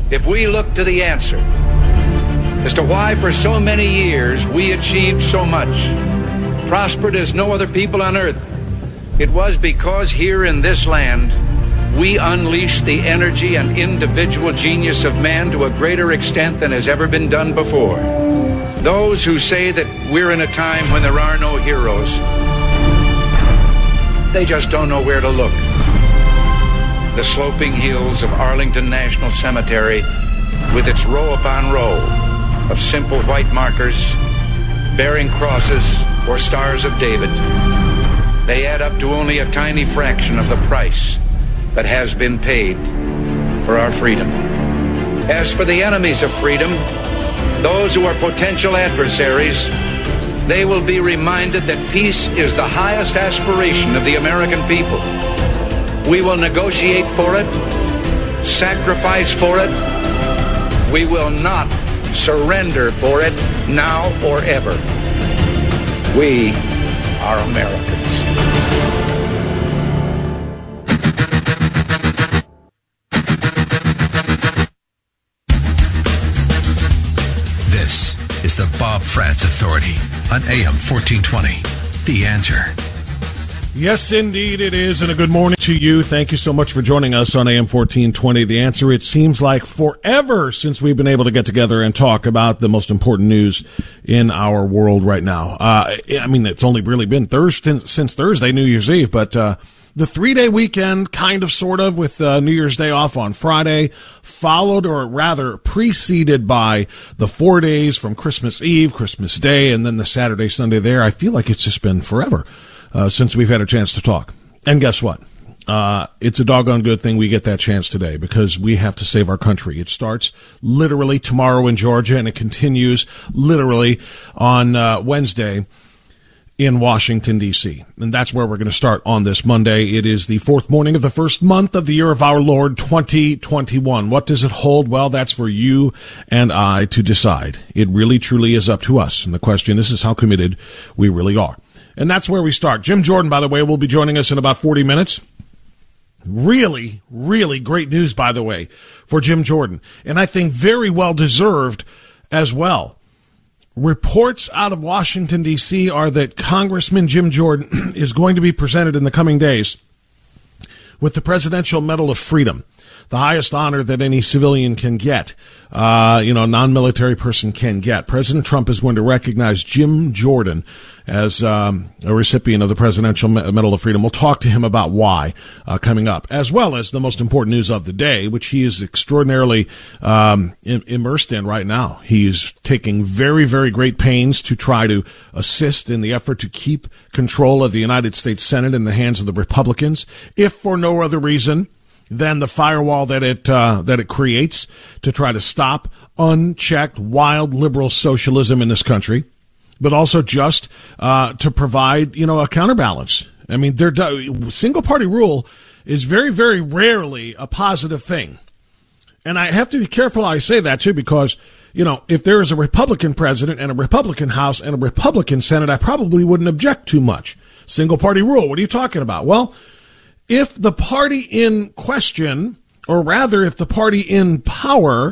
if we look to the answer as to why for so many years we achieved so much, prospered as no other people on earth, it was because here in this land we unleashed the energy and individual genius of man to a greater extent than has ever been done before. Those who say that we're in a time when there are no heroes, they just don't know where to look. The sloping hills of Arlington National Cemetery, with its row upon row of simple white markers bearing crosses or stars of David, they add up to only a tiny fraction of the price that has been paid for our freedom. As for the enemies of freedom, those who are potential adversaries, they will be reminded that peace is the highest aspiration of the American people. We will negotiate for it, sacrifice for it. We will not surrender for it now or ever. We are Americans. This is the Bob Frantz Authority on AM 1420. The Answer. Yes, indeed it is, and a good morning to you. Thank you so much for joining us on AM 1420. The Answer. It seems like forever since we've been able to get together and talk about the most important news in our world right now. I mean, it's only really been since Thursday, New Year's Eve, but the 3-day weekend, kind of, sort of, with New Year's Day off on Friday, followed, or rather preceded by the 4 days from Christmas Eve, Christmas Day, and then the Saturday, Sunday there. I feel like it's just been forever since we've had a chance to talk. And guess what? It's a doggone good thing we get that chance today, because we have to save our country. It starts literally tomorrow in Georgia, and it continues literally on Wednesday in Washington, D.C. And that's where we're going to start on this Monday. It is the fourth morning of the first month of the year of our Lord, 2021. What does it hold? Well, that's for you and I to decide. It really, truly is up to us. And the question is how committed we really are. And that's where we start. Jim Jordan, by the way, will be joining us in about 40 minutes. Really, really great news, by the way, for Jim Jordan. And I think very well deserved as well. Reports out of Washington, D.C. are that Congressman Jim Jordan is going to be presented in the coming days with the Presidential Medal of Freedom, the highest honor that any civilian can get, a non-military person can get. President Trump is going to recognize Jim Jordan as a recipient of the Presidential Medal of Freedom. We'll talk to him about why coming up, as well as the most important news of the day, which he is extraordinarily immersed in right now. He is taking very, very great pains to try to assist in the effort to keep control of the United States Senate in the hands of the Republicans, if for no other reason than the firewall that it creates to try to stop unchecked, wild liberal socialism in this country, but also just to provide, a counterbalance. I mean, single-party rule is very, very rarely a positive thing. And I have to be careful how I say that, too, because, if there is a Republican president and a Republican House and a Republican Senate, I probably wouldn't object too much. Single-party rule, what are you talking about? Well, if the party in question, or rather if the party in power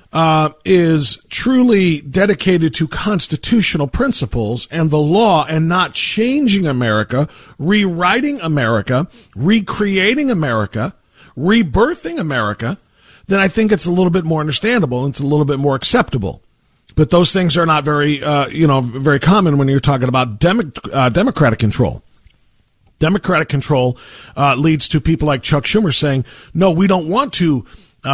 is truly dedicated to constitutional principles and the law and not changing America, rewriting America, recreating America, rebirthing America, then I think it's a little bit more understandable and it's a little bit more acceptable. But those things are not very, very common when you're talking about Democratic control. Democratic control leads to people like Chuck Schumer saying, no, we don't want to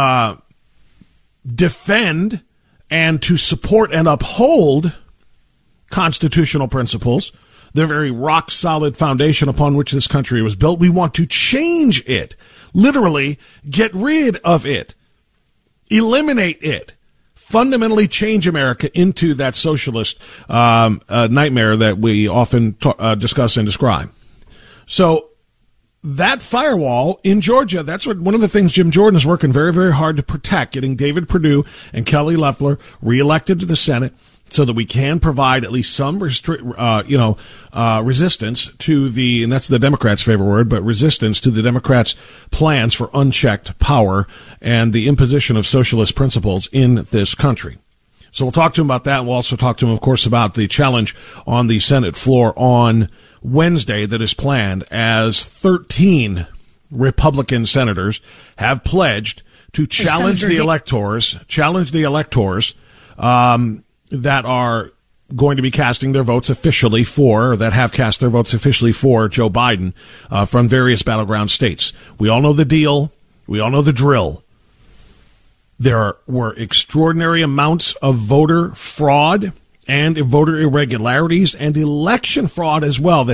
defend and to support and uphold constitutional principles, the very rock-solid foundation upon which this country was built. We want to change it, literally get rid of it, eliminate it, fundamentally change America into that socialist nightmare that we often discuss and describe. So that firewall in Georgia, that's one of the things Jim Jordan is working very, very hard to protect, getting David Perdue and Kelly Loeffler reelected to the Senate so that we can provide at least some resistance to the, and that's the Democrats' favorite word, but resistance to the Democrats' plans for unchecked power and the imposition of socialist principles in this country. So we'll talk to him about that. We'll also talk to him, of course, about the challenge on the Senate floor on Wednesday that is planned, as 13 Republican senators have pledged to challenge the electors that are going to be casting their votes officially for, or that have cast their votes officially for Joe Biden from various battleground states. We all know the deal. We all know the drill. There were extraordinary amounts of voter fraud and voter irregularities and election fraud as well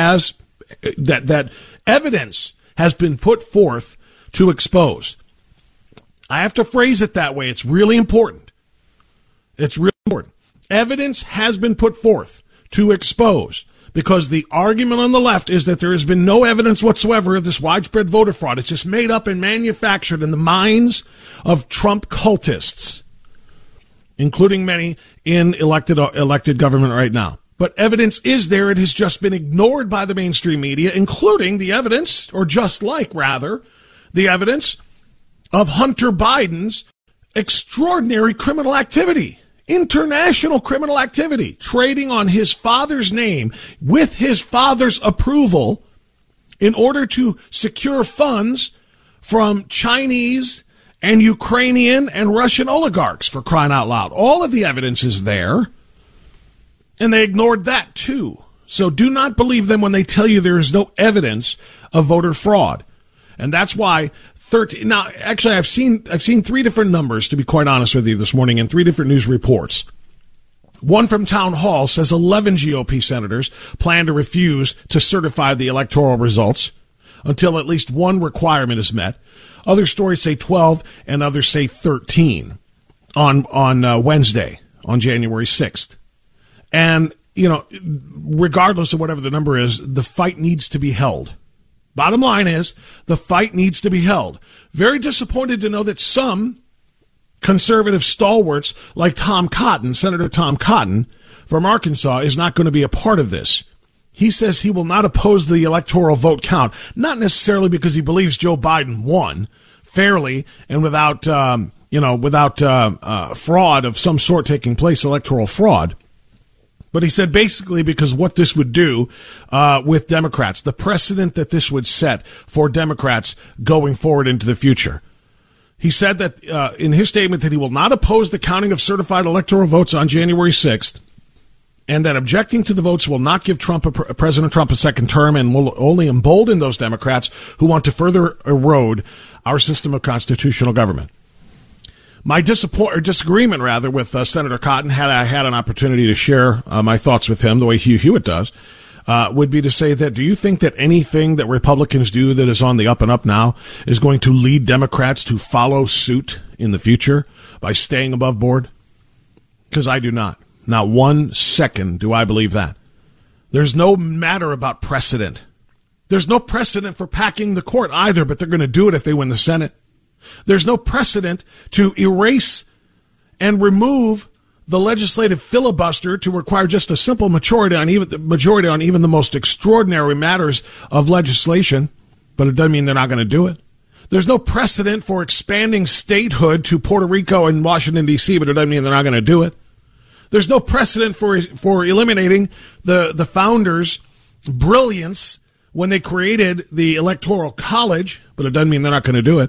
that evidence has been put forth to expose. I have to phrase it that way. It's really important. It's really important. Evidence has been put forth to expose, because the argument on the left is that there has been no evidence whatsoever of this widespread voter fraud. It's just made up and manufactured in the minds of Trump cultists, including many in elected government right now. But evidence is there. It has just been ignored by the mainstream media, including the evidence, or just like, rather, the evidence of Hunter Biden's extraordinary criminal activity, international criminal activity, trading on his father's name with his father's approval in order to secure funds from Chinese and Ukrainian and Russian oligarchs, for crying out loud. All of the evidence is there, and they ignored that too. So do not believe them when they tell you there is no evidence of voter fraud. And that's why 13. Now, actually, I've seen 3 different numbers, to be quite honest with you, this morning in 3 different news reports. One from Town Hall says 11 GOP senators plan to refuse to certify the electoral results until at least one requirement is met. Other stories say 12, and others say 13 on Wednesday, on January 6th. And, regardless of whatever the number is, the fight needs to be held. Bottom line is, the fight needs to be held. Very disappointed to know that some conservative stalwarts like Tom Cotton, Senator Tom Cotton from Arkansas, is not going to be a part of this. He says he will not oppose the electoral vote count, not necessarily because he believes Joe Biden won fairly and without fraud of some sort taking place, electoral fraud. But he said basically because what this would do with Democrats, the precedent that this would set for Democrats going forward into the future. He said that in his statement that he will not oppose the counting of certified electoral votes on January 6th, and that objecting to the votes will not give President Trump a second term and will only embolden those Democrats who want to further erode our system of constitutional government. My disagreement, with Senator Cotton, had I had an opportunity to share my thoughts with him the way Hugh Hewitt does, would be to say that, do you think that anything that Republicans do that is on the up and up now is going to lead Democrats to follow suit in the future by staying above board? Because I do not. Not 1 second do I believe that. There's no matter about precedent. There's no precedent for packing the court either, but they're going to do it if they win the Senate. There's no precedent to erase and remove the legislative filibuster to require just a simple majority on even the most extraordinary matters of legislation, but it doesn't mean they're not going to do it. There's no precedent for expanding statehood to Puerto Rico and Washington, D.C., but it doesn't mean they're not going to do it. There's no precedent for eliminating the founders' brilliance when they created the Electoral College, but it doesn't mean they're not going to do it.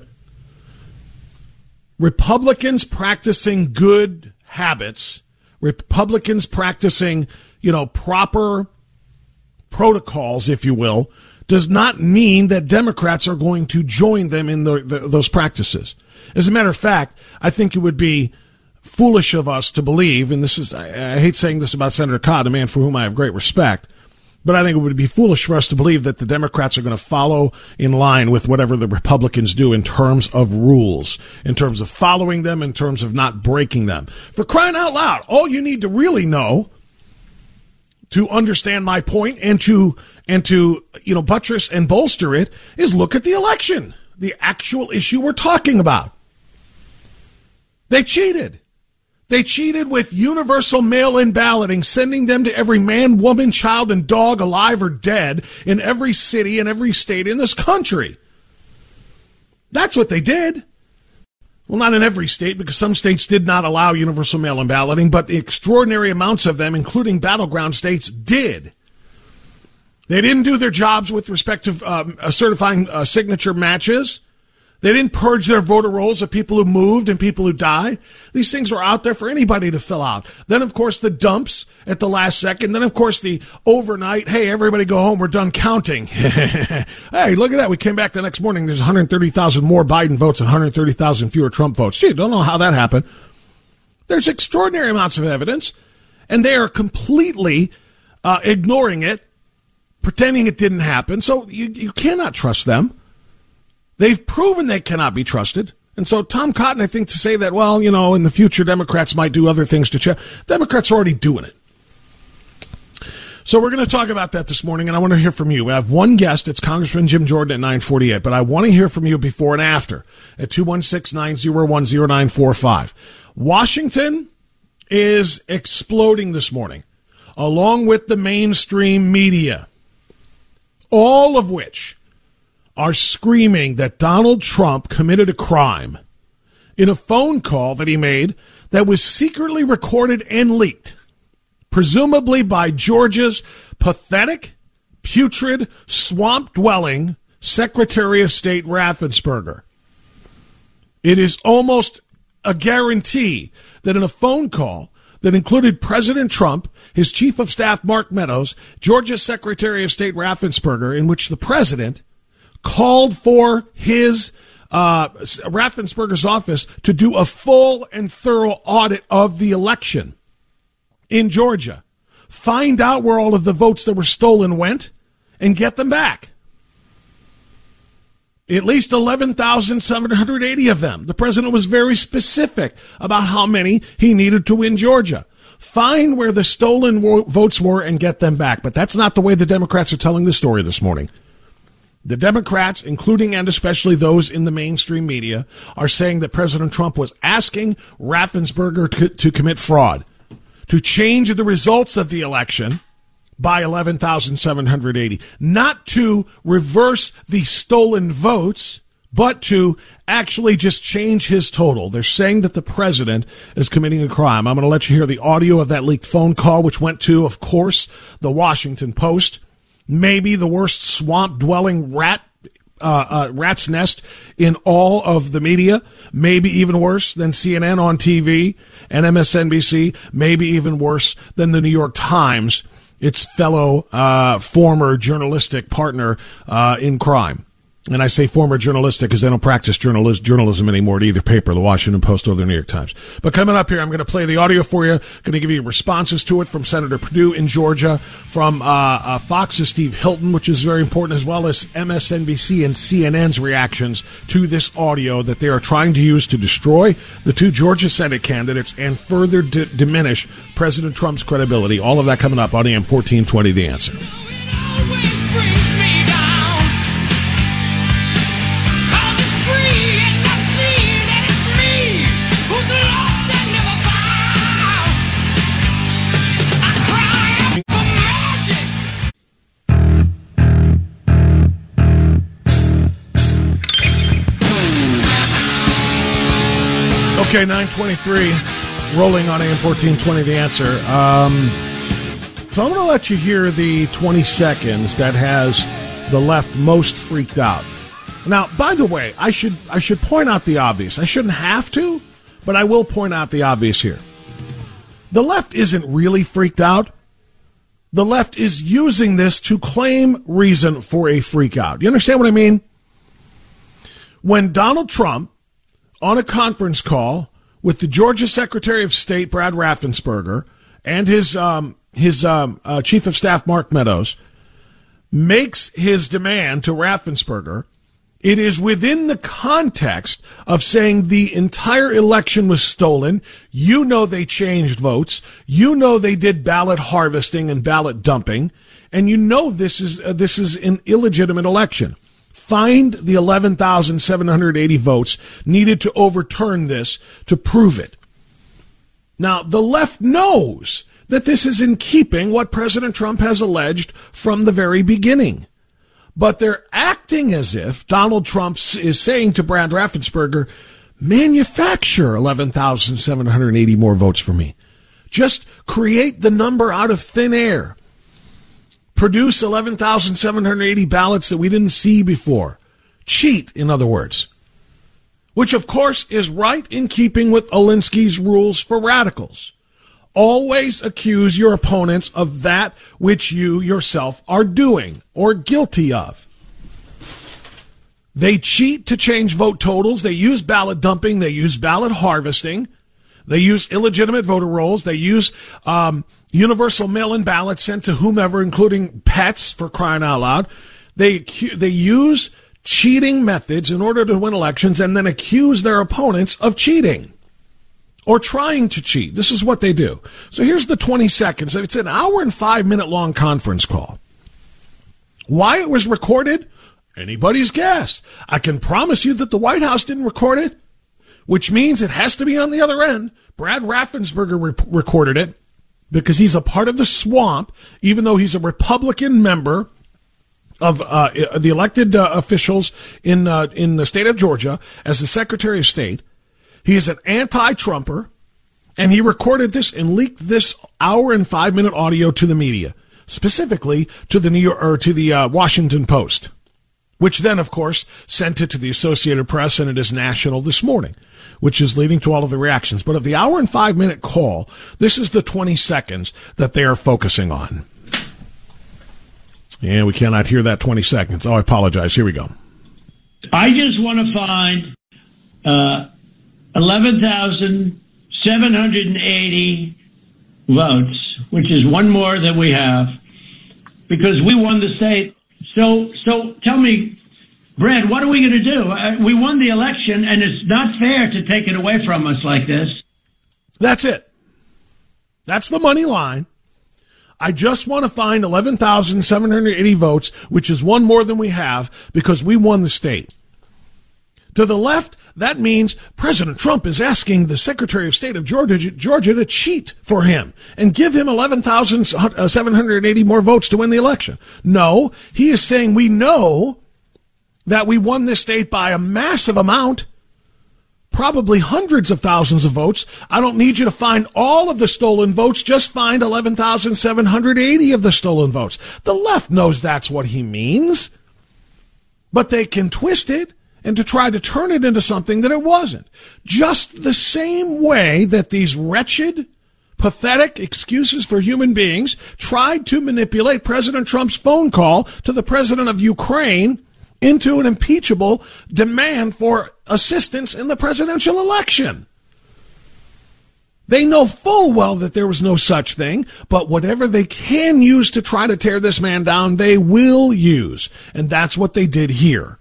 Republicans practicing good habits, Republicans practicing, proper protocols, if you will, does not mean that Democrats are going to join them in those practices. As a matter of fact, I think it would be foolish of us to believe, and I hate saying this about Senator Cotton, a man for whom I have great respect, but I think it would be foolish for us to believe that the Democrats are going to follow in line with whatever the Republicans do in terms of rules, in terms of following them, in terms of not breaking them. For crying out loud, all you need to really know to understand my point and to buttress and bolster it is look at the election, the actual issue we're talking about. They cheated. They cheated with universal mail-in balloting, sending them to every man, woman, child, and dog, alive or dead, in every city and every state in this country. That's what they did. Well, not in every state, because some states did not allow universal mail-in balloting, but the extraordinary amounts of them, including battleground states, did. They didn't do their jobs with respect to certifying signature matches. They didn't purge their voter rolls of people who moved and people who died. These things were out there for anybody to fill out. Then, of course, the dumps at the last second. Then, of course, the overnight, hey, everybody go home, we're done counting. Hey, look at that. We came back the next morning. There's 130,000 more Biden votes and 130,000 fewer Trump votes. Gee, don't know how that happened. There's extraordinary amounts of evidence, and they are completely ignoring it, pretending it didn't happen. So you cannot trust them. They've proven they cannot be trusted. And so Tom Cotton, I think, to say that, well, you know, in the future, Democrats might do other things to check. Democrats are already doing it. So we're going to talk about that this morning, and I want to hear from you. We have one guest. It's Congressman Jim Jordan at 948, but I want to hear from you before and after at 216-901-0945. Washington is exploding this morning, along with the mainstream media, all of which are screaming that Donald Trump committed a crime in a phone call that he made that was secretly recorded and leaked, presumably by Georgia's pathetic, putrid, swamp-dwelling Secretary of State Raffensperger. It is almost a guarantee that in a phone call that included President Trump, his chief of staff, Mark Meadows, Georgia's Secretary of State Raffensperger, in which the president called for his Raffensperger's office to do a full and thorough audit of the election in Georgia, find out where all of the votes that were stolen went, and get them back. At least 11,780 of them. The president was very specific about how many he needed to win Georgia. Find where the stolen votes were and get them back. But that's not the way the Democrats are telling the story this morning. The Democrats, including and especially those in the mainstream media, are saying that President Trump was asking Raffensperger to commit fraud, to change the results of the election by 11,780, not to reverse the stolen votes, but to actually just change his total. They're saying that the president is committing a crime. I'm going to let you hear the audio of that leaked phone call, which went to, of course, the Washington Post. Maybe the worst swamp-dwelling rat's nest in all of the media. Maybe even worse than CNN on TV and MSNBC. Maybe even worse than the New York Times, its fellow former journalistic partner in crime. And I say former journalistic because they don't practice journalism anymore at either paper, the Washington Post or the New York Times. But coming up here, I'm going to play the audio for you. Going to give you responses to it from Senator Perdue in Georgia, from Fox's Steve Hilton, which is very important, as well as MSNBC and CNN's reactions to this audio that they are trying to use to destroy the two Georgia Senate candidates and further diminish President Trump's credibility. All of that coming up on AM 1420, The Answer. Okay, 9:23, rolling on AM 1420, The Answer. So I'm going to let you hear the 20 seconds that has the left most freaked out. Now, by the way, I should point out the obvious. I shouldn't have to, but I will point out the obvious here. The left isn't really freaked out. The left is using this to claim reason for a freak out. You understand what I mean? When Donald Trump, on a conference call with the Georgia Secretary of State, Brad Raffensperger, and his Chief of Staff, Mark Meadows, makes his demand to Raffensperger, it is within the context of saying the entire election was stolen. You know they changed votes. You know they did ballot harvesting and ballot dumping. And you know this is an illegitimate election. Find the 11,780 votes needed to overturn this to prove it. Now, the left knows that this is in keeping what President Trump has alleged from the very beginning. But they're acting as if Donald Trump is saying to Brad Raffensperger, manufacture 11,780 more votes for me. Just create the number out of thin air. Produce 11,780 ballots that we didn't see before. Cheat, in other words. Which, of course, is right in keeping with Alinsky's rules for radicals. Always accuse your opponents of that which you yourself are doing or guilty of. They cheat to change vote totals. They use ballot dumping. They use ballot harvesting. They use illegitimate voter rolls. They use universal mail-in ballots sent to whomever, including pets, for crying out loud. They use cheating methods in order to win elections and then accuse their opponents of cheating or trying to cheat. This is what they do. So here's the 20 seconds. It's an hour and 5-minute long conference call. Why it was recorded? Anybody's guess. I can promise you that the White House didn't record it, which means it has to be on the other end. Brad Raffensperger recorded it because he's a part of the swamp, even though he's a Republican member of the elected officials in the state of Georgia as the Secretary of State. He is an anti-Trumper, and he recorded this and leaked this hour and 5-minute audio to the media, specifically to the Washington Post, which then, of course, sent it to the Associated Press, and it is national this morning, which is leading to all of the reactions. But of the hour and 5-minute call, this is the 20 seconds that they are focusing on. And we cannot hear that 20 seconds. Oh, I apologize. Here we go. I just want to find 11,780 votes, which is one more than we have, because we won the state. So tell me, Brad, what are we going to do? We won the election, and it's not fair to take it away from us like this. That's it. That's the money line. I just want to find 11,780 votes, which is one more than we have, because we won the state. To the left, that means President Trump is asking the Secretary of State of Georgia to cheat for him and give him 11,780 more votes to win the election. No, he is saying we know that we won this state by a massive amount, probably hundreds of thousands of votes. I don't need you to find all of the stolen votes. Just find 11,780 of the stolen votes. The left knows that's what he means, but they can twist it and to try to turn it into something that it wasn't. Just the same way that these wretched, pathetic excuses for human beings tried to manipulate President Trump's phone call to the president of Ukraine into an impeachable demand for assistance in the presidential election. They know full well that there was no such thing, but whatever they can use to try to tear this man down, they will use. And that's what they did here.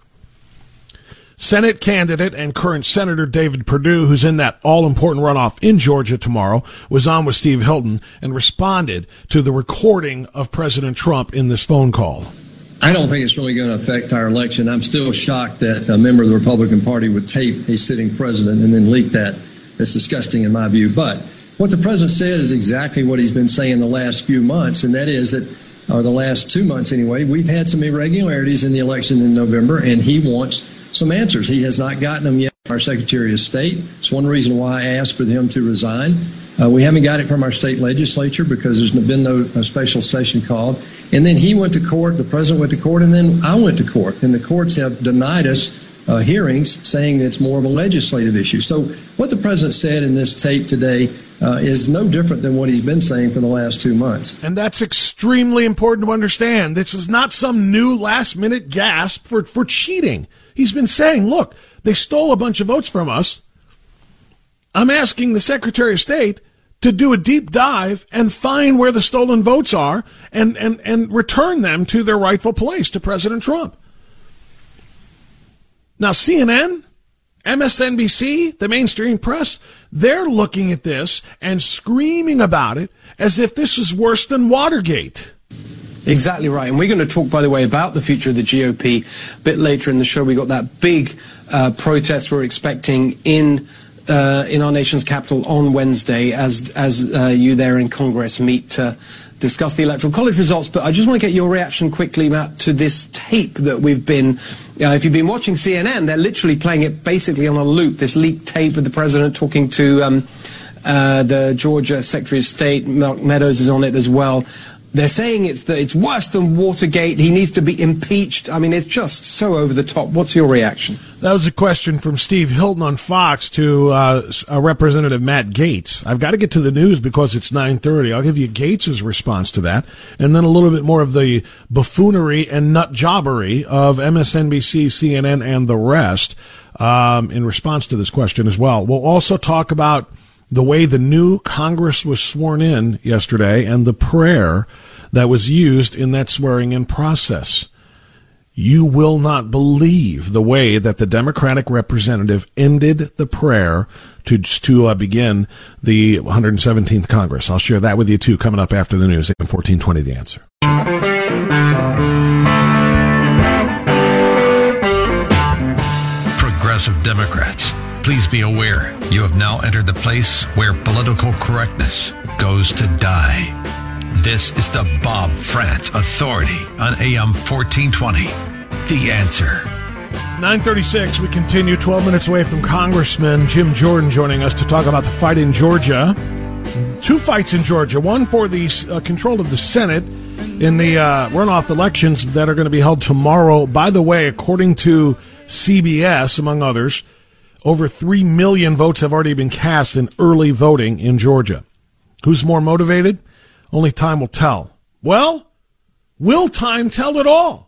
Senate candidate and current Senator David Perdue, who's in that all-important runoff in Georgia tomorrow, was on with Steve Hilton and responded to the recording of President Trump in this phone call. I don't think it's really going to affect our election. I'm still shocked that a member of the Republican Party would tape a sitting president and then leak that. That's disgusting in my view. But what the president said is exactly what he's been saying the last few months, and that is that, or the last 2 months anyway, we've had some irregularities in the election in November, and he wants some answers. He has not gotten them yet from our Secretary of State. It's one reason why I asked for him to resign. We haven't got it from our state legislature because there's been no special session called. And then he went to court, the president went to court, and then I went to court. And the courts have denied us hearings, saying that it's more of a legislative issue. So what the president said in this tape today is no different than what he's been saying for the last 2 months. And that's extremely important to understand. This is not some new last-minute gasp for cheating. He's been saying, look, they stole a bunch of votes from us. I'm asking the Secretary of State to do a deep dive and find where the stolen votes are and return them to their rightful place, to President Trump. Now, CNN, MSNBC, the mainstream press, they're looking at this and screaming about it as if this is worse than Watergate. Exactly right. And we're going to talk, by the way, about the future of the GOP a bit later in the show. We got that big protest we're expecting in in our nation's capital on Wednesday as you there in Congress meet to discuss the Electoral College results. But I just want to get your reaction quickly, Matt, to this tape that we've been, if you've been watching CNN, they're literally playing it basically on a loop, this leaked tape with the president talking to the Georgia Secretary of State. Mark Meadows is on it as well. They're saying it's worse than Watergate. He needs to be impeached. I mean, it's just so over the top. What's your reaction? That was a question from Steve Hilton on Fox to Representative Matt Gaetz. I've got to get to the news because it's 9:30. I'll give you Gaetz's response to that, and then a little bit more of the buffoonery and nut jobbery of MSNBC, CNN, and the rest in response to this question as well. We'll also talk about the way the new Congress was sworn in yesterday and the prayer that was used in that swearing-in process. You will not believe the way that the Democratic representative ended the prayer to begin the 117th Congress. I'll share that with you, too, coming up after the news at 1420 The Answer. Progressive Democrats, please be aware you have now entered the place where political correctness goes to die. This is the Bob Frantz Authority on AM 1420. The Answer. 9:36, we continue 12 minutes away from Congressman Jim Jordan joining us to talk about the fight in Georgia. Two fights in Georgia, one for the control of the Senate in the runoff elections that are going to be held tomorrow. By the way, according to CBS, among others, over 3 million votes have already been cast in early voting in Georgia. Who's more motivated? Only time will tell. Well, will time tell it all?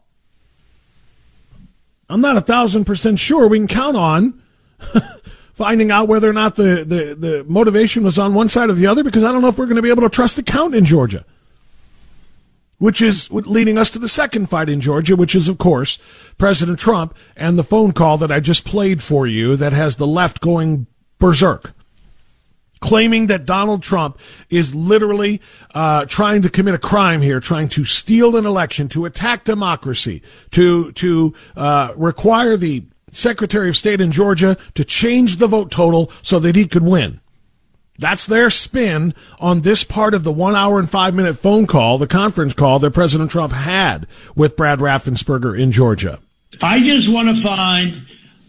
I'm not 1,000% sure we can count on finding out whether or not the motivation was on one side or the other, because I don't know if we're going to be able to trust the count in Georgia. Which is leading us to the second fight in Georgia, which is, of course, President Trump and the phone call that I just played for you that has the left going berserk, claiming that Donald Trump is literally trying to commit a crime here, trying to steal an election, to attack democracy, to require the Secretary of State in Georgia to change the vote total so that he could win. That's their spin on this part of the 1 hour and 5 minute phone call, the conference call that President Trump had with Brad Raffensperger in Georgia. I just want to find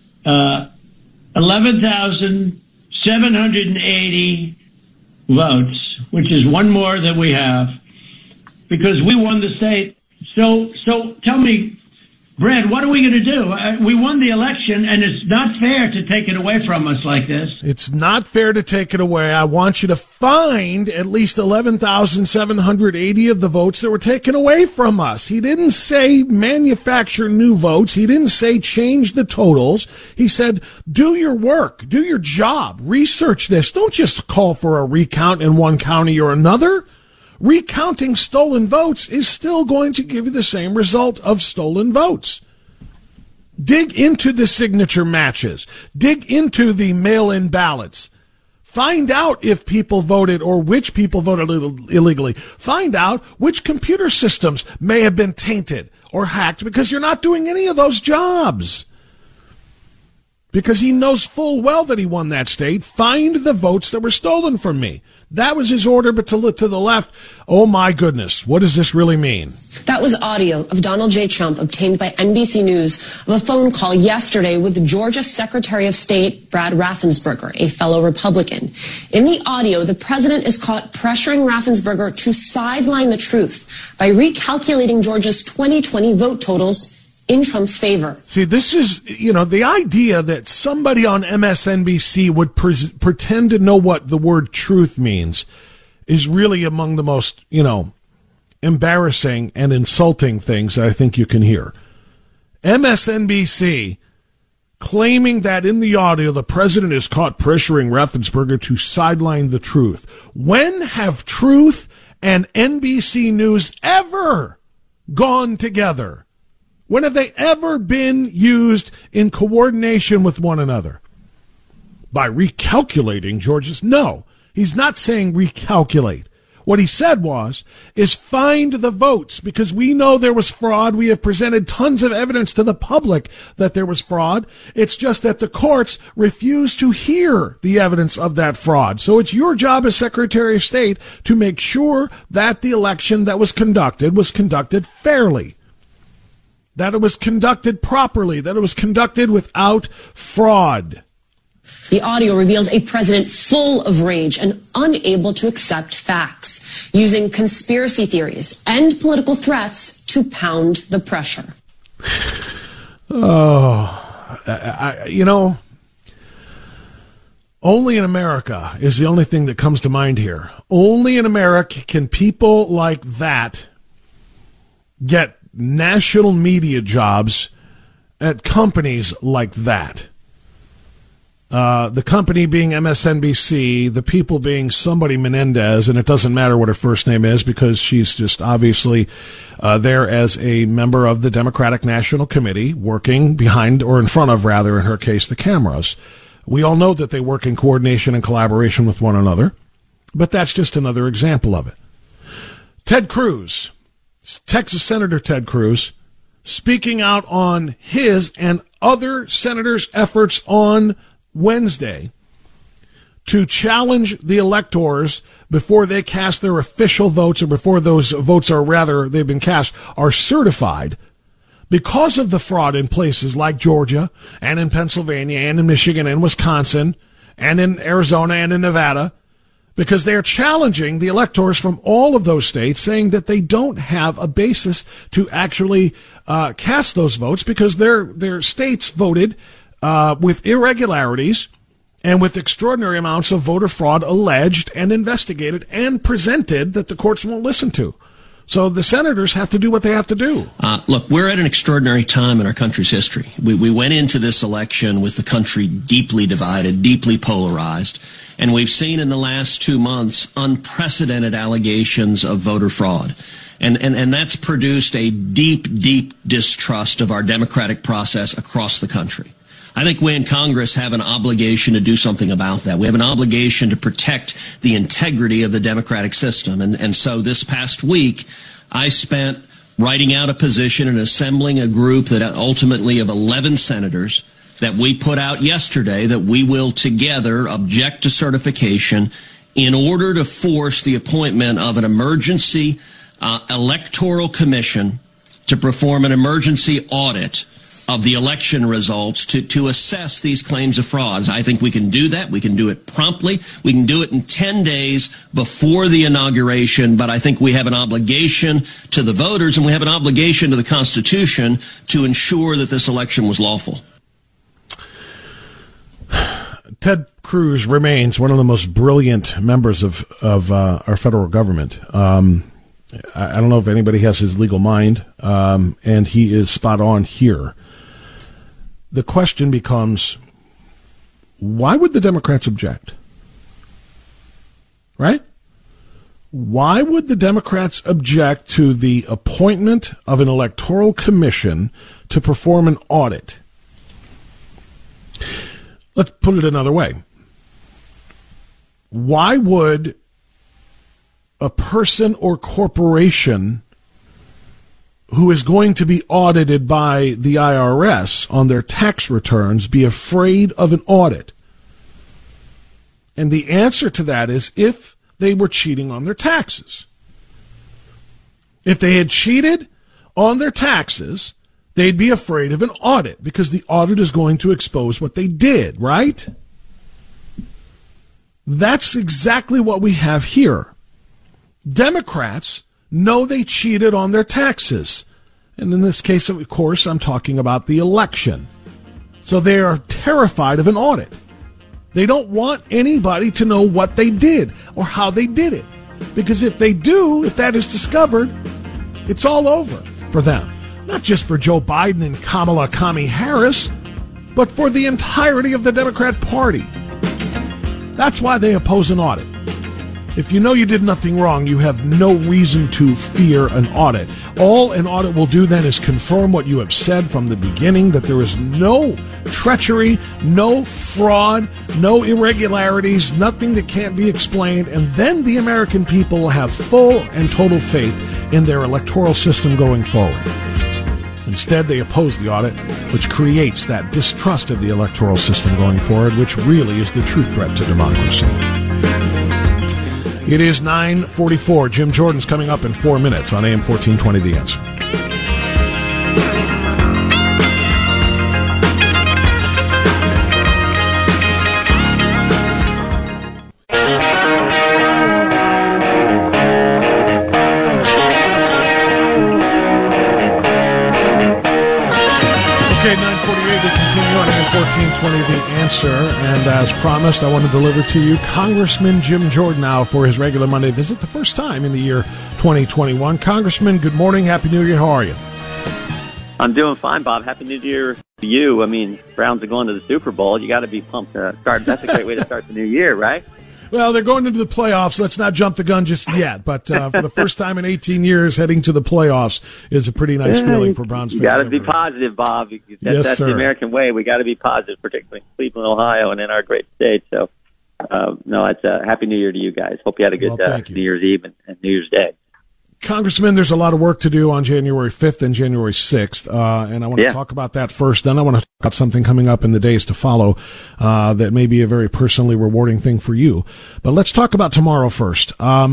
11,780 votes, which is one more than we have, because we won the state. So tell me, Brad, what are we going to do? We won the election, and it's not fair to take it away from us like this. It's not fair to take it away. I want you to find at least 11,780 of the votes that were taken away from us. He didn't say manufacture new votes. He didn't say change the totals. He said, do your work, do your job, research this. Don't just call for a recount in one county or another. Recounting stolen votes is still going to give you the same result of stolen votes. Dig into the signature matches. Dig into the mail-in ballots. Find out if people voted or which people voted illegally. Find out which computer systems may have been tainted or hacked, because you're not doing any of those jobs. Because he knows full well that he won that state. Find the votes that were stolen from me. That was his order, but to the left, oh my goodness, what does this really mean? That was audio of Donald J. Trump obtained by NBC News of a phone call yesterday with the Georgia Secretary of State, Brad Raffensperger, a fellow Republican. In the audio, the president is caught pressuring Raffensperger to sideline the truth by recalculating Georgia's 2020 vote totals in Trump's favor. See, this is, the idea that somebody on MSNBC would pretend to know what the word truth means is really among the most, embarrassing and insulting things that I think you can hear. MSNBC claiming that in the audio the president is caught pressuring Raffensperger to sideline the truth. When have truth and NBC News ever gone together? When have they ever been used in coordination with one another? By recalculating Georgia's? No, he's not saying recalculate. What he said is find the votes, because we know there was fraud. We have presented tons of evidence to the public that there was fraud. It's just that the courts refuse to hear the evidence of that fraud. So it's your job as Secretary of State to make sure that the election that was conducted fairly, that it was conducted properly, that it was conducted without fraud. The audio reveals a president full of rage and unable to accept facts, using conspiracy theories and political threats to pound the pressure. Only in America is the only thing that comes to mind here. Only in America can people like that get national media jobs at companies like that. The company being MSNBC, the people being somebody Menendez, and it doesn't matter what her first name is because she's just obviously there as a member of the Democratic National Committee, working behind, or in front of, rather, in her case, the cameras. We all know that they work in coordination and collaboration with one another, but that's just another example of it. Ted Cruz, Texas Senator Ted Cruz, speaking out on his and other senators' efforts on Wednesday to challenge the electors before they cast their official votes, or before those votes are, rather, they've been cast, are certified, because of the fraud in places like Georgia and in Pennsylvania and in Michigan and Wisconsin and in Arizona and in Nevada, because they're challenging the electors from all of those states, saying that they don't have a basis to actually cast those votes because their states voted with irregularities and with extraordinary amounts of voter fraud alleged and investigated and presented that the courts won't listen to. So the senators have to do what they have to do. Look, we're at an extraordinary time in our country's history. We went into this election with the country deeply divided, deeply polarized, and we've seen in the last 2 months unprecedented allegations of voter fraud. And that's produced a deep distrust of our democratic process across the country. I think we in Congress have an obligation to do something about that. We have an obligation to protect the integrity of the democratic system. And so this past week, I spent writing out a position and assembling a group that ultimately of 11 senators that we put out yesterday that we will together object to certification in order to force the appointment of an emergency electoral commission to perform an emergency audit of the election results to assess these claims of frauds. I think we can do that. We can do it promptly. We can do it in 10 days before the inauguration, but I think we have an obligation to the voters and we have an obligation to the Constitution to ensure that this election was lawful. Ted Cruz remains one of the most brilliant members of our federal government. I don't know if anybody has his legal mind, and he is spot on here. The question becomes, why would the Democrats object? Right? Why would the Democrats object to the appointment of an electoral commission to perform an audit? Let's put it another way. Why would a person or corporation who is going to be audited by the IRS on their tax returns be afraid of an audit? And the answer to that is if they were cheating on their taxes. If they had cheated on their taxes, they'd be afraid of an audit because the audit is going to expose what they did, right? That's exactly what we have here. Democrats know they cheated on their taxes. And in this case, of course, I'm talking about the election. So they are terrified of an audit. They don't want anybody to know what they did or how they did it. Because if they do, if that is discovered, it's all over for them. Not just for Joe Biden and Kamala Harris, but for the entirety of the Democrat Party. That's why they oppose an audit. If you know you did nothing wrong, you have no reason to fear an audit. All an audit will do then is confirm what you have said from the beginning, that there is no treachery, no fraud, no irregularities, nothing that can't be explained, and then the American people will have full and total faith in their electoral system going forward. Instead, they oppose the audit, which creates that distrust of the electoral system going forward, which really is the true threat to democracy. It is 9:44. Jim Jordan's coming up in 4 minutes on AM 1420 The Answer. Okay, 9:48. We continue on AM 1420 The Answer, and as promised, I want to deliver to you Congressman Jim Jordan now for his regular Monday visit, the first time in the year 2021. Congressman, good morning. Happy New Year. How are you? I'm doing fine, Bob. Happy New Year to you. I mean, Browns are going to the Super Bowl. You got to be pumped to start. That's a great way to start the new year, right? Well, they're going into the playoffs. Let's not jump the gun just yet. But for the first time in 18 years, heading to the playoffs is a pretty nice feeling for Browns fans. You got to be positive, Bob. That's the American way. We got to be positive, particularly in Cleveland, Ohio, and in our great state. So, no, it's a Happy New Year to you guys. Hope you had a good New Year's Eve and New Year's Day. Congressman, there's a lot of work to do on January 5th and January 6th, and I want to talk about that first. Then I want to talk about something coming up in the days to follow that may be a very personally rewarding thing for you. But let's talk about tomorrow first.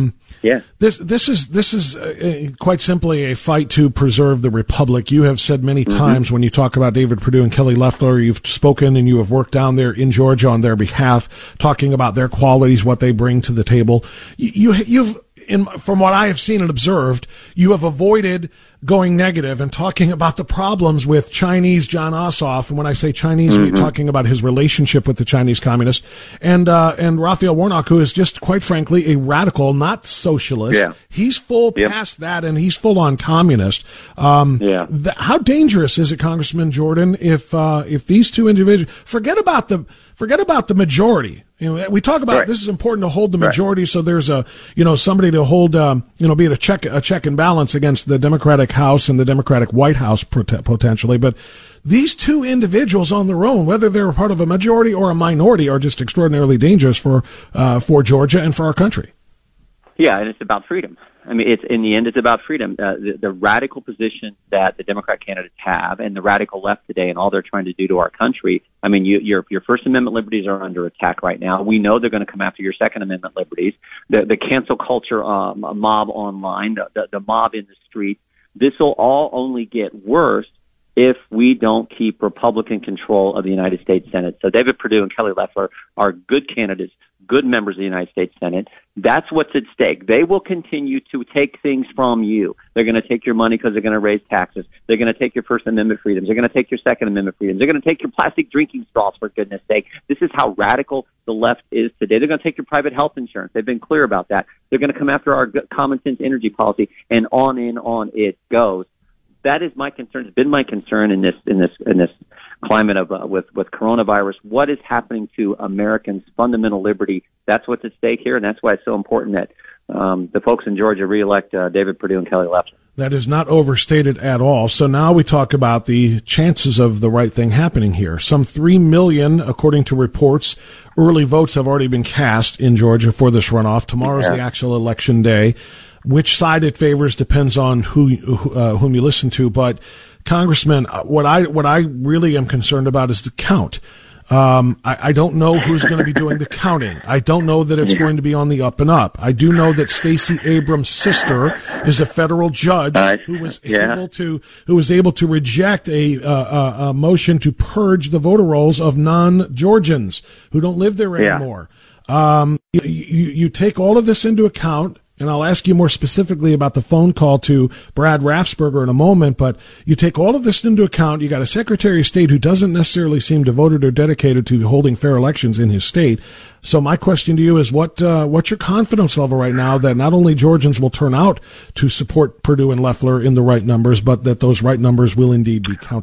This is quite simply a fight to preserve the republic. You have said many times when you talk about David Perdue and Kelly Loeffler, you've spoken and you have worked down there in Georgia on their behalf, talking about their qualities, what they bring to the table. From what I have seen and observed, you have avoided going negative and talking about the problems with Chinese John Ossoff. And when I say Chinese, we're talking about his relationship with the Chinese communists. And Raphael Warnock, who is just, quite frankly, a radical, not socialist. Yeah. He's full past that, and he's full on communist. How dangerous is it, Congressman Jordan, if these two individuals forget about the majority? You know, we talk about this is important to hold the majority, so there's somebody to hold, be a check and balance against the Democratic House and the Democratic White House potentially. But these two individuals on their own, whether they're part of a majority or a minority, are just extraordinarily dangerous for Georgia and for our country. Yeah, and it's about freedom. I mean, in the end, it's about freedom. The radical position that the Democrat candidates have, and the radical left today, and all they're trying to do to our country. I mean, your First Amendment liberties are under attack right now. We know they're going to come after your Second Amendment liberties. The cancel culture mob online, the mob in the street. This will all only get worse if we don't keep Republican control of the United States Senate. So David Perdue and Kelly Loeffler are good candidates, good members of the United States Senate. That's what's at stake. They will continue to take things from you. They're going to take your money because they're going to raise taxes. They're going to take your First Amendment freedoms. They're going to take your Second Amendment freedoms. They're going to take your plastic drinking straws, for goodness sake. This is how radical the left is today. They're going to take your private health insurance. They've been clear about that. They're going to come after our common sense energy policy, and on it goes. That is my concern. It's been my concern in this climate of with coronavirus. What is happening to Americans' fundamental liberty? That's what's at stake here, and that's why it's so important that the folks in Georgia reelect David Perdue and Kelly Loeffler. That is not overstated at all. So now we talk about the chances of the right thing happening here. Some 3 million, according to reports, early votes have already been cast in Georgia for this runoff. Tomorrow's the actual election day. Which side it favors depends on whom you listen to. But, Congressman, what I really am concerned about is the count. I don't know who's going to be doing the counting. I don't know that it's going to be on the up and up. I do know that Stacey Abrams' sister is a federal judge who was able to reject a motion to purge the voter rolls of non-Georgians who don't live there anymore. You take all of this into account. And I'll ask you more specifically about the phone call to Brad Raffensperger in a moment, but you take all of this into account. You got a Secretary of State who doesn't necessarily seem devoted or dedicated to holding fair elections in his state. So my question to you is what's your confidence level right now that not only Georgians will turn out to support Perdue and Loeffler in the right numbers, but that those right numbers will indeed be counted? Well,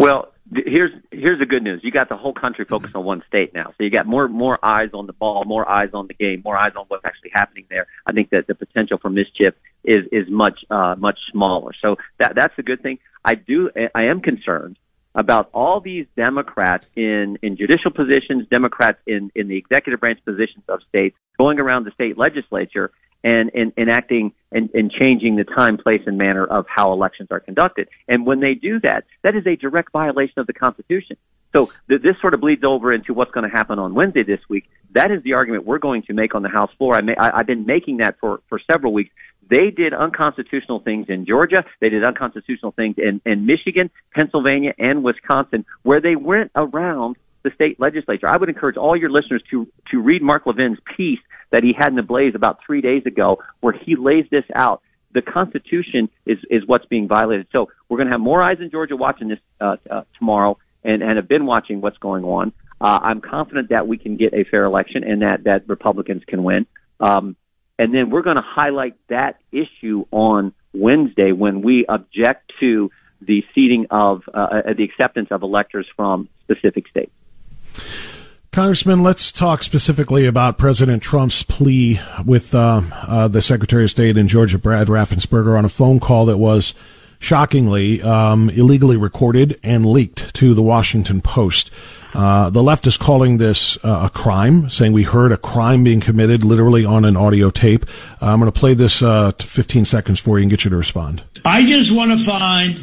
Here's the good news. You got the whole country focused on one state now. So you got more eyes on the ball, more eyes on the game, more eyes on what's actually happening there. I think that the potential for mischief is much smaller. So that's a good thing. I am concerned about all these Democrats in judicial positions, Democrats in the executive branch positions of states going around the state legislature and enacting and changing the time, place, and manner of how elections are conducted. And when they do that, that is a direct violation of the Constitution. So this sort of bleeds over into what's going to happen on Wednesday this week. That is the argument we're going to make on the House floor. I've been making that for several weeks. They did unconstitutional things in Georgia. They did unconstitutional things in Michigan, Pennsylvania, and Wisconsin, where they went around the state legislature. I would encourage all your listeners to read Mark Levin's piece that he had in the Blaze about 3 days ago, where he lays this out. The Constitution is what's being violated. So we're going to have more eyes in Georgia watching this tomorrow, and have been watching what's going on. I'm confident that we can get a fair election and that Republicans can win. And then we're going to highlight that issue on Wednesday when we object to the seating of the acceptance of electors from specific states. Congressman, let's talk specifically about President Trump's plea with the Secretary of State in Georgia, Brad Raffensperger, on a phone call that was shockingly illegally recorded and leaked to the Washington Post. The left is calling this a crime, saying we heard a crime being committed literally on an audio tape. I'm going to play this 15 seconds for you and get you to respond. I just want to find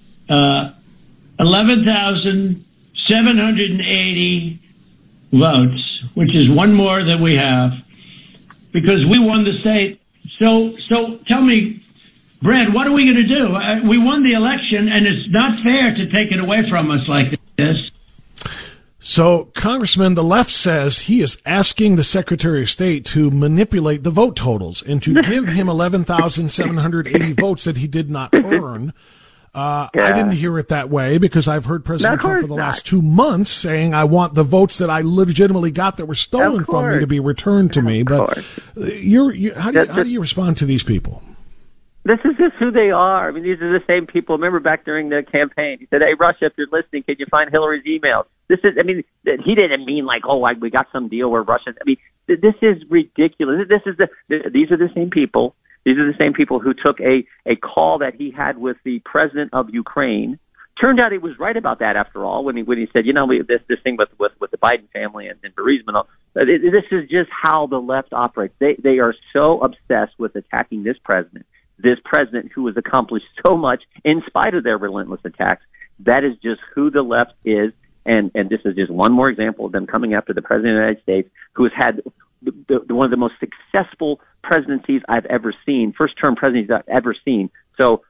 11,780 votes, which is one more than we have, because we won the state. So tell me, Brad, what are we going to do? We won the election, and it's not fair to take it away from us like this. So, Congressman, the left says he is asking the Secretary of State to manipulate the vote totals and to give him 11,780 votes that he did not earn. I didn't hear it that way because I've heard President Trump for the last 2 months saying I want the votes that I legitimately got that were stolen from me to be returned to me. But how do you respond to these people? This is just who they are. I mean, these are the same people. Remember back during the campaign, he said, "Hey, Russia, if you're listening, can you find Hillary's emails?" He didn't mean like, we got some deal where Russia. I mean, this is ridiculous. These are the same people. These are the same people who took a call that he had with the president of Ukraine. Turned out he was right about that after all when he said, this thing with the Biden family and Burisma. This is just how the left operates. They are so obsessed with attacking this president who has accomplished so much in spite of their relentless attacks. That is just who the left is, and this is just one more example of them coming after the president of the United States, who has had one of the most successful presidencies I've ever seen, first-term presidencies I've ever seen. So,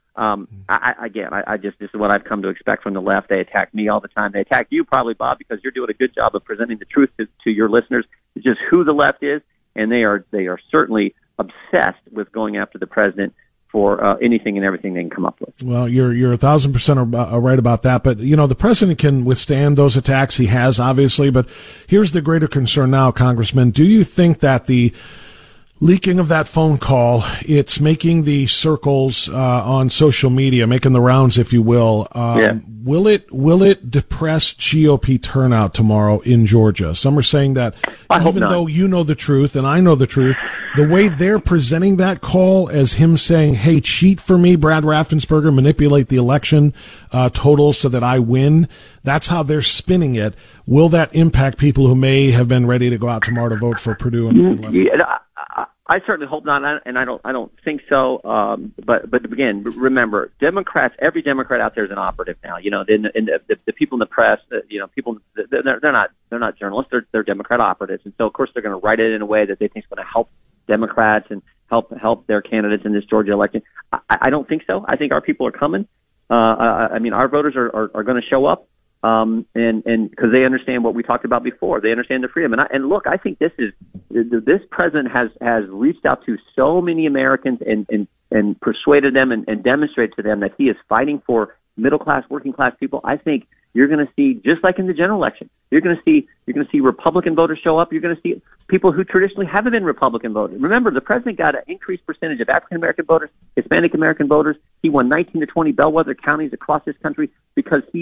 this is what I've come to expect from the left. They attack me all the time. They attack you probably, Bob, because you're doing a good job of presenting the truth to your listeners. It's just who the left is, and they are certainly obsessed with going after the president for anything and everything they can come up with. Well, you're 1,000% right about that. But, the president can withstand those attacks. He has, obviously. But here's the greater concern now, Congressman. Do you think that the leaking of that phone call, it's making the circles on social media, making the rounds, if you will, will it depress GOP turnout tomorrow in Georgia? Some are saying that even though you know the truth and I know the truth, the way they're presenting that call as him saying, hey, cheat for me, Brad Raffensperger, manipulate the election totals so that I win, that's how they're spinning it. Will that impact people who may have been ready to go out tomorrow to vote for Perdue and Lefty? I certainly hope not, and I don't think so. But again, remember, Democrats. Every Democrat out there is an operative now. The people in the press. People. They're not journalists. They're Democrat operatives, and so of course they're going to write it in a way that they think is going to help Democrats and help their candidates in this Georgia election. I don't think so. I think our people are coming. Our voters are going to show up. And because they understand what we talked about before, they understand the freedom. And look, I think this president has reached out to so many Americans and persuaded them and demonstrated to them that he is fighting for middle class, working class people. I think you're going to see, just like in the general election, you're going to see Republican voters show up. You're going to see people who traditionally haven't been Republican voters. Remember, the president got an increased percentage of African American voters, Hispanic American voters. He won 19 to 20 bellwether counties across this country because he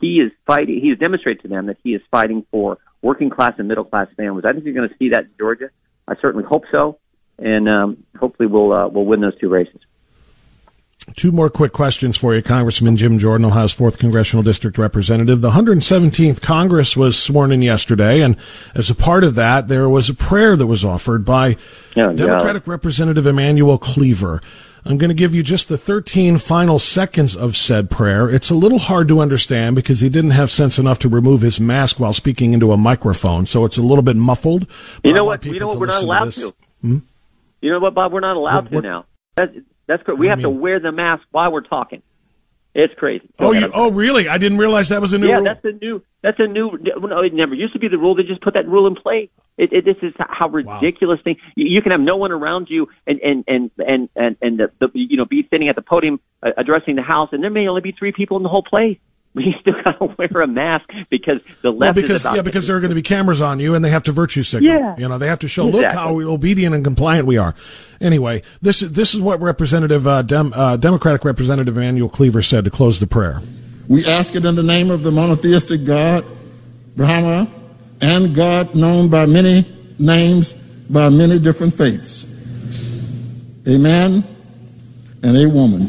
he is fighting. He has demonstrated to them that he is fighting for working class and middle class families. I think you're going to see that in Georgia. I certainly hope so, and hopefully we'll win those two races. Two more quick questions for you. Congressman Jim Jordan, Ohio's 4th Congressional District Representative. The 117th Congress was sworn in yesterday, and as a part of that, there was a prayer that was offered by Democratic Representative Emanuel Cleaver. I'm going to give you just the 13 final seconds of said prayer. It's a little hard to understand because he didn't have sense enough to remove his mask while speaking into a microphone, so it's a little bit muffled. You know what? We're not allowed to. You know what, Bob? We're not allowed to now. That's correct. We have to wear the mask while we're talking. It's crazy. Oh, really? I didn't realize that was a new rule. Yeah, that's a new. No, it never used to be the rule. They just put that rule in place. This is how ridiculous thing. You can have no one around you and be sitting at the podium addressing the House, and there may only be 3 people in the whole place. You still got to wear a mask because the left because there are going to be cameras on you and they have to virtue signal. Yeah. They have to show, look how obedient and compliant we are. Anyway, this is what Democratic Representative Emanuel Cleaver said to close the prayer. We ask it in the name of the monotheistic God, Brahma, and God known by many names, by many different faiths. A man and a woman.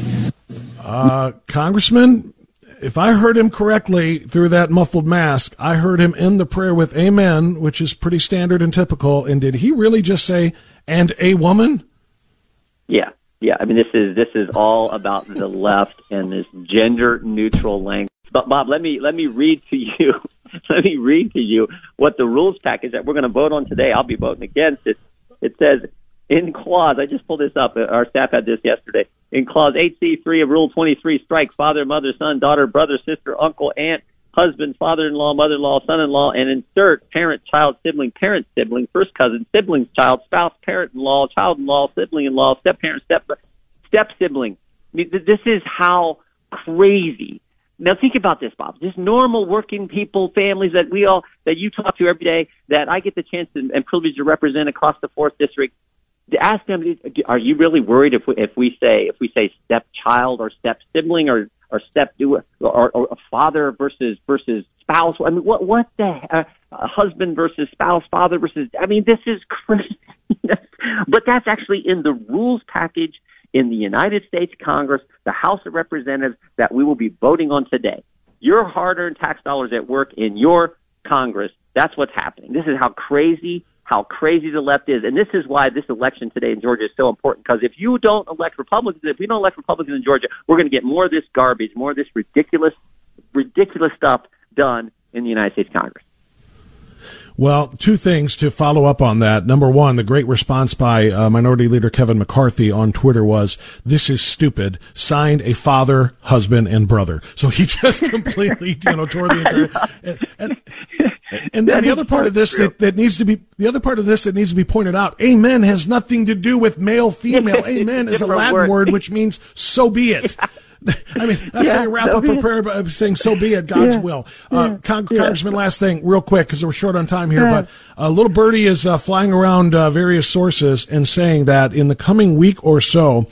Congressman, if I heard him correctly through that muffled mask, I heard him end the prayer with amen, which is pretty standard and typical. And did he really just say, and a woman? Yeah. I mean, this is all about the left and this gender neutral language. But Bob, let me read to you. Let me read to you what the rules package that we're going to vote on today. I'll be voting against it. It says in clause, I just pulled this up. Our staff had this yesterday. In clause 8C3 of Rule 23, strike father, mother, son, daughter, brother, sister, uncle, aunt, husband, father-in-law, mother-in-law, son-in-law, and insert parent, child, sibling, parent, sibling, first cousin, siblings, child, spouse, parent-in-law, child-in-law, sibling-in-law, step-parent, step-sibling. I mean, this is how crazy. Now think about this, Bob. Just normal working people, families that you talk to every day, that I get the chance and privilege to represent across the 4th District. To ask them, are you really worried if we say stepchild or step sibling or a father versus spouse? I mean, what the husband versus spouse, father versus? I mean, this is crazy. But that's actually in the rules package in the United States Congress, the House of Representatives, that we will be voting on today. Your hard-earned tax dollars at work in your Congress. That's what's happening. This is how crazy the left is. And this is why this election today in Georgia is so important, because if we don't elect Republicans in Georgia, we're going to get more of this garbage, more of this ridiculous stuff done in the United States Congress. Well, 2 things to follow up on that. Number one, the great response by Minority Leader Kevin McCarthy on Twitter was, "This is stupid," signed a father, husband, and brother. So he just completely, tore the entire... And then the other part of this that needs to be pointed out, amen has nothing to do with male, female. Amen is a Latin word which means so be it. I mean, that's how you wrap up a prayer by saying, so be it, God's will. Congressman, last thing, real quick, because we're short on time here, but little birdie is flying around various sources and saying that in the coming week or so,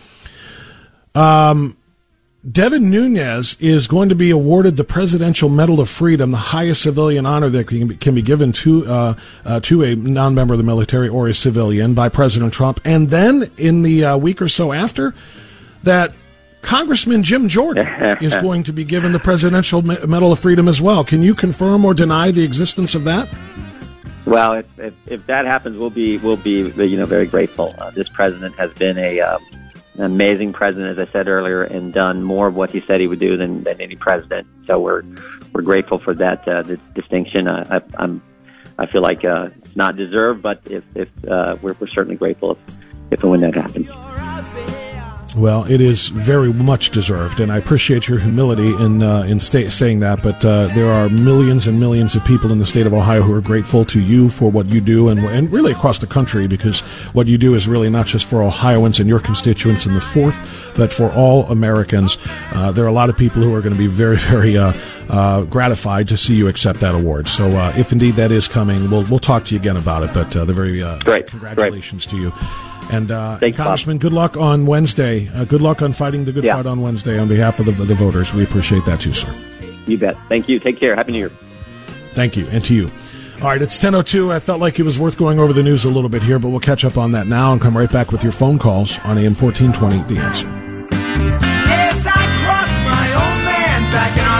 Devin Nunes is going to be awarded the Presidential Medal of Freedom, the highest civilian honor that can be given to a non-member of the military or a civilian by President Trump. And then in the week or so after, that Congressman Jim Jordan is going to be given the Presidential Medal of Freedom as well. Can you confirm or deny the existence of that? Well, if that happens, we'll be very grateful. This president has been an amazing president, as I said earlier, and done more of what he said he would do than any president. So we're grateful for that distinction. I feel like it's not deserved, but if we're certainly grateful if and when that happens. Well, it is very much deserved, and I appreciate your humility in saying that, but there are millions and millions of people in the state of Ohio who are grateful to you for what you do, and really across the country, because what you do is really not just for Ohioans and your constituents in the 4th, but for all Americans. There are a lot of people who are going to be very, very gratified to see you accept that award. So if indeed that is coming, we'll talk to you again about it, but the very congratulations to you. And thanks, Congressman, Bob. Good luck on Wednesday. Good luck on fighting the good fight on Wednesday on behalf of the voters. We appreciate that too, sir. You bet. Thank you. Take care. Happy New Year. Thank you, and to you. All right, it's 10:02. I felt like it was worth going over the news a little bit here, but we'll catch up on that now and come right back with your phone calls on AM 1420, The Answer. Yes, I crossed my old man back in our